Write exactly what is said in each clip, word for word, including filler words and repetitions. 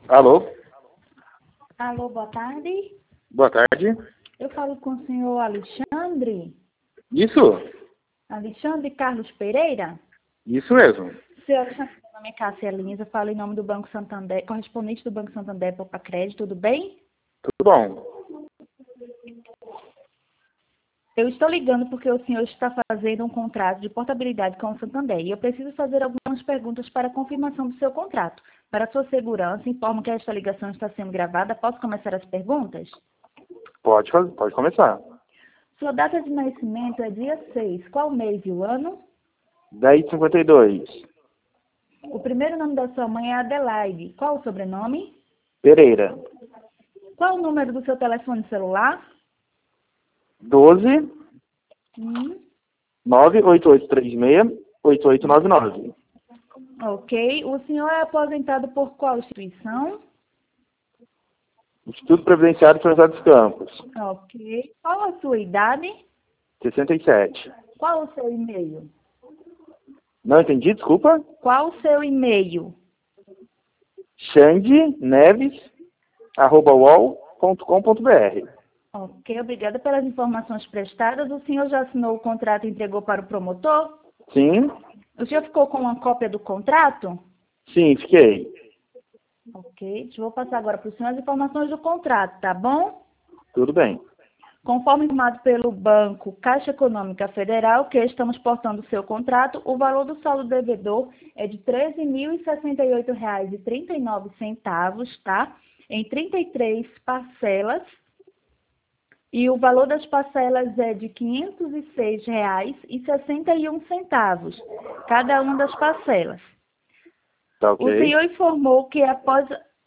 Alô? Alô, boa tarde. Boa tarde. Eu falo com o senhor Alexandre. Isso? Alexandre Carlos Pereira? Isso mesmo. Senhor Alexandre, meu nome é Cássia Lins, eu falo em nome do Banco Santander, correspondente do Banco Santander para Crédito, tudo bem? Tudo bom? Eu estou ligando porque o senhor está fazendo um contrato de portabilidade com o Santander e eu preciso fazer algumas perguntas para confirmação do seu contrato. Para sua segurança, informo que esta ligação está sendo gravada. Posso começar as perguntas? Pode, fazer, pode começar. Sua data de nascimento é dia seis. Qual mês e o ano? dez e cinquenta e dois. O primeiro nome da sua mãe é Adelaide. Qual o sobrenome? Pereira. Qual o número do seu telefone celular? doze, Hum, nove oito oito três seis, oito oito nove nove. ok. O senhor é aposentado por qual instituição? Instituto Previdenciário de São José dos Campos. Ok. Qual a sua idade? sessenta e sete. Qual o seu e-mail? Não entendi, desculpa. Qual o seu e-mail? xande neves arroba uol ponto com ponto br. Ok, obrigada pelas informações prestadas. O senhor já assinou o contrato e entregou para o promotor? Sim? O senhor ficou com uma cópia do contrato? Sim, fiquei. Ok, eu vou passar agora para o senhor as informações do contrato, tá bom? Tudo bem. Conforme informado pelo Banco Caixa Econômica Federal, que estamos portando o seu contrato, o valor do saldo devedor é de treze mil e sessenta e oito reais e trinta e nove centavos, tá? Em trinta e três parcelas. E o valor das parcelas é de quinhentos e seis reais e sessenta e um centavos, cada uma das parcelas. Tá O ok. senhor informou que após...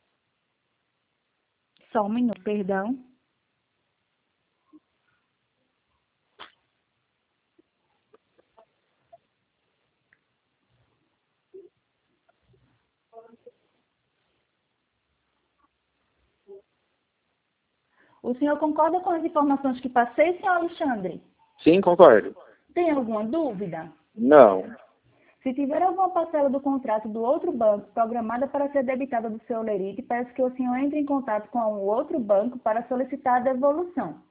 Só um minuto, perdão. O senhor concorda com as informações que passei, senhor Alexandre? Sim, concordo. Tem alguma dúvida? Não. Se tiver alguma parcela do contrato do outro banco programada para ser debitada do seu lerite, peço que o senhor entre em contato com o outro banco para solicitar a devolução.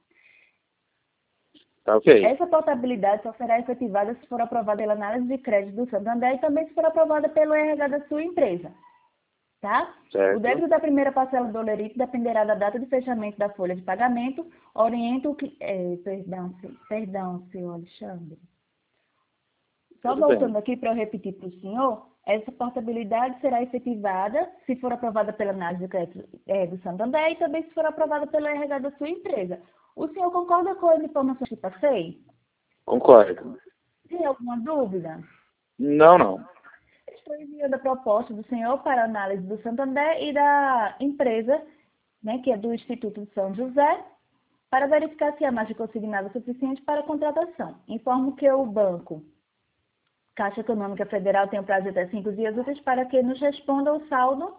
Tá ok. Essa portabilidade só será efetivada se for aprovada pela análise de crédito do Santander e também se for aprovada pelo R H da sua empresa. Tá? Certo. O débito da primeira parcela do lerite dependerá da data de fechamento da folha de pagamento. Orienta o que... É, perdão, se- perdão, senhor Alexandre. Só Tudo bem. voltando aqui para eu repetir para o senhor, essa portabilidade será efetivada se for aprovada pela análise de crédito é, do Santander e também se for aprovada pelo R H da sua empresa. O senhor concorda com as informações que passei? Concordo. Tem alguma dúvida? Não, não. Estou enviando a proposta do senhor para análise do Santander e da empresa, né, que é do Instituto de São José, para verificar se a margem consignada é suficiente para a contratação. Informo que o banco Caixa Econômica Federal tem um prazo de até cinco dias úteis para que nos responda o saldo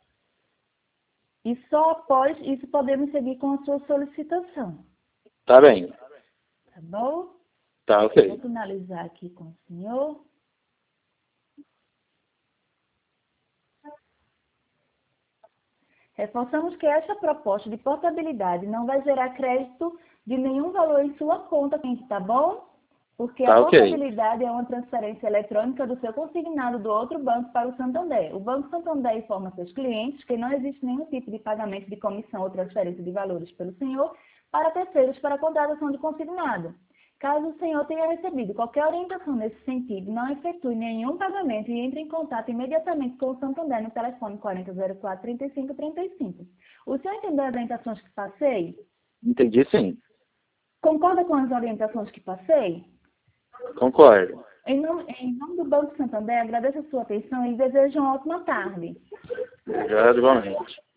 e só após isso podemos seguir com a sua solicitação. Tá bem. Tá bom? Tá Vou ok. finalizar aqui com o senhor. Reforçamos que esta proposta de portabilidade não vai gerar crédito de nenhum valor em sua conta, tá bom? Porque a Tá ok. portabilidade é uma transferência eletrônica do seu consignado do outro banco para o Santander. O Banco Santander informa seus clientes que não existe nenhum tipo de pagamento de comissão ou transferência de valores pelo senhor para terceiros para a contratação de consignado. Caso o senhor tenha recebido qualquer orientação nesse sentido, não efetue nenhum pagamento e entre em contato imediatamente com o Santander no telefone quarenta zero quatro, trinta e cinco trinta e cinco. O senhor entendeu as orientações que passei? Entendi sim. Concorda com as orientações que passei? Concordo. Em nome, em nome do Banco Santander, agradeço a sua atenção e desejo uma ótima tarde. Obrigado igualmente.